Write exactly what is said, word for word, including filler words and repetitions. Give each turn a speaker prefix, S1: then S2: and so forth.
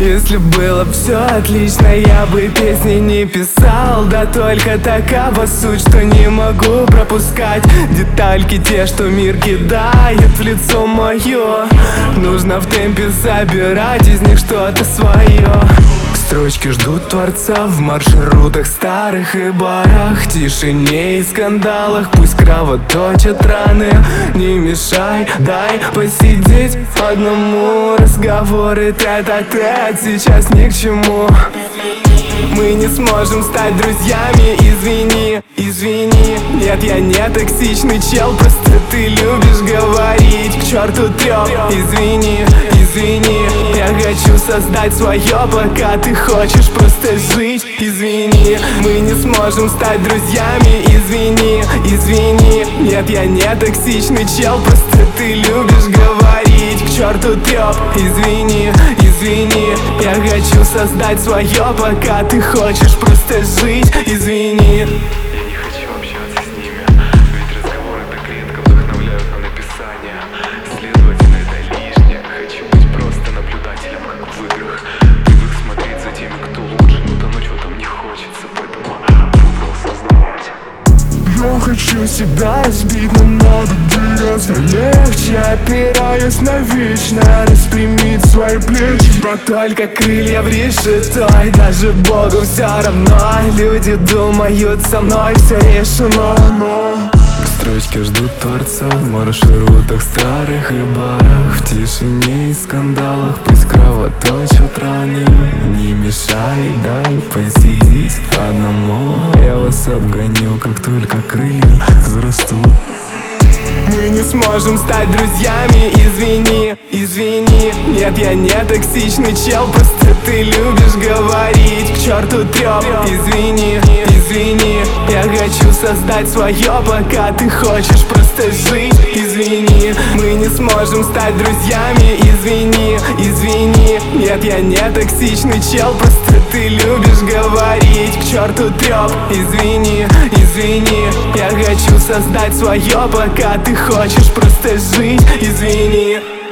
S1: Если было все отлично, я бы песни не писал. Да только такова суть, что не могу пропускать детальки те, что мир кидает в лицо мое. Нужно в темпе забирать из них что-то свое. Строчки ждут творца в маршрутах старых и барах, тишине и скандалах, пусть кровоточат раны. Не мешай, дай посидеть одному. Разговоры тет-а-тет сейчас ни к чему. Мы не сможем стать друзьями, извини, извини. Нет, я не токсичный чел, просто ты любишь говорить к черту трёп. Извини, извини, я хочу создать свое, пока ты хочешь просто жить. Извини, мы не сможем стать друзьями, извини, извини. Нет, я не токсичный чел, просто ты любишь говорить к черту трёп. Извини, извини, я хочу создать свое, пока ты хочешь просто жить. Извини.
S2: Я не хочу общаться с ними, ведь разговоры так редко вдохновляют на написание. Следовательно, это лишнее. Хочу быть просто наблюдателем, как в играх. Привык смотреть за теми, кто лучше, но тонуть в этом не хочется, поэтому выбрал создавать.
S1: Я хочу себя сбить, но надо двигаться легче, опираясь на вечное, распрямить свои плечи. Но только крылья в решетой, даже Богу все равно. Люди думают, со мной все решено, но строчки ждут творца в маршрутах старых и барах, в тишине и скандалах, пусть кровоточат раны. Не мешай, дай посидеть одному. Я вас обгоню, как только крылья взрастут. Мы не сможем стать друзьями, извини, извини. Нет, я не токсичный чел, просто ты любишь говорить к черту трёп. Извини, извини, я хочу создать свое, пока ты хочешь просто жить. Извини, мы не сможем стать друзьями, извини, извини. Нет, я не токсичный чел, просто ты любишь говорить к черту трёп. Извини, извини, я хочу создать свое, пока ты хочешь просто жить. Извини.